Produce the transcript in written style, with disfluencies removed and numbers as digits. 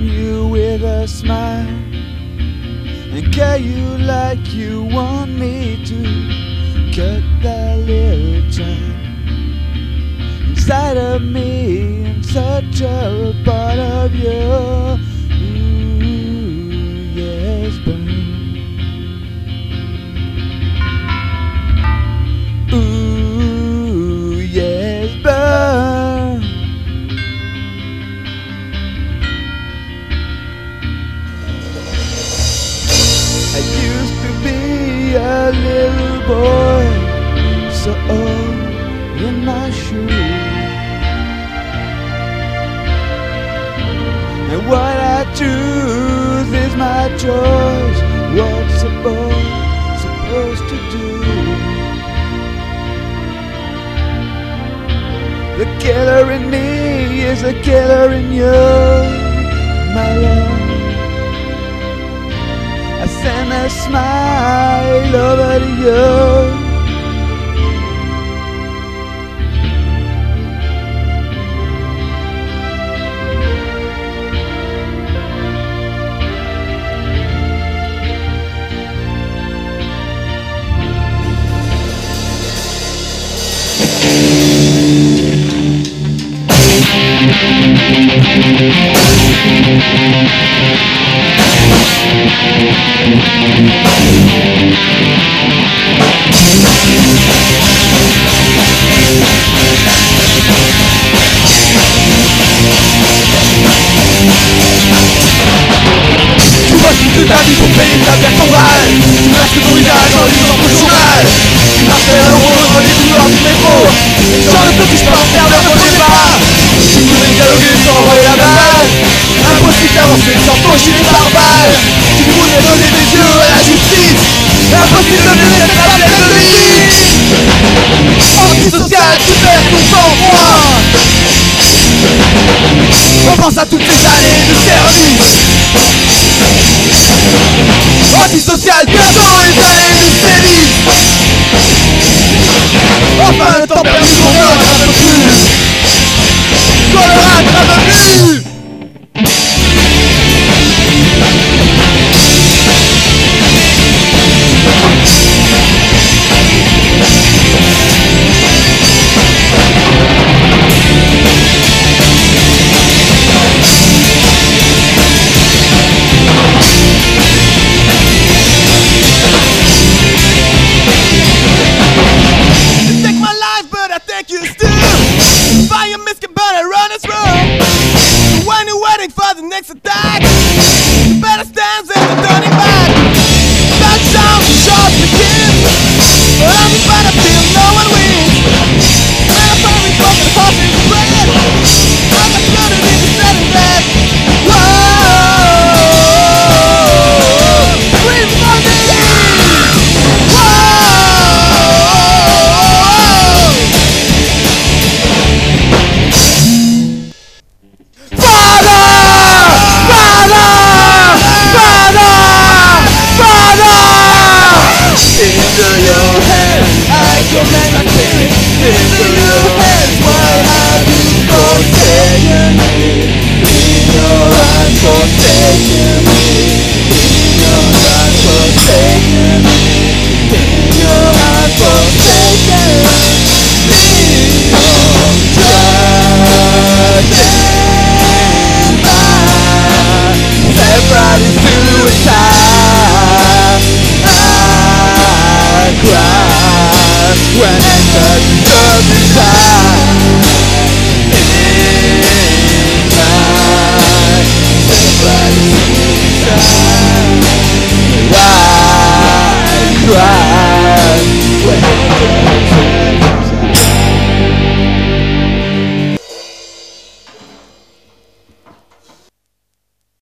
welcome you with a smile and care you like you want me to. Cut that little time inside of me and such a part of you. Ooh, yes, burn. Ooh, yes, burn. I used to be a little boy, so old in my shoes, and what I choose is my choice. What's a boy supposed to do? The killer in me is a killer in you, my love. I send a smile over to you. Tu vois toute ta vie pour payer ta bière ton mal. Tu masques ton visage en lisant ton journal. Tu marches vers le rose dans les couloirs du métro. Sans le peu que je peux en faire de mon départ. Tu voudrais dialoguer sans envoyer la balle. Impossible d'avancer sans faucher les barbares. Tu voudrais donner des yeux à la justice. Impossible de mener cette faible de lit. Antisocial, tu perds ton sang-froid. On pense à toutes ces années de service. Antisocial, bientôt les années de sévice. Enfin le temps perdu qu'on ne rattrape plus. Qu'on le rattrape plus. For the next attack, you better stand there and turning back. That sounds the shot begins, but I'm the battlefield, no one wins. When I finally broke the horse in the bread, I got flooded in the sudden death. Whoa, scream for me. Into your hands, I command my spirit. Into your hands, why have you forsaken me? In your hands, forsaken me. In your hands, forsaken me. In your hands, forsaken me. Oh, judging by separate suicide. I cry when I touch the beside. In my separate suicide, I cry when I touch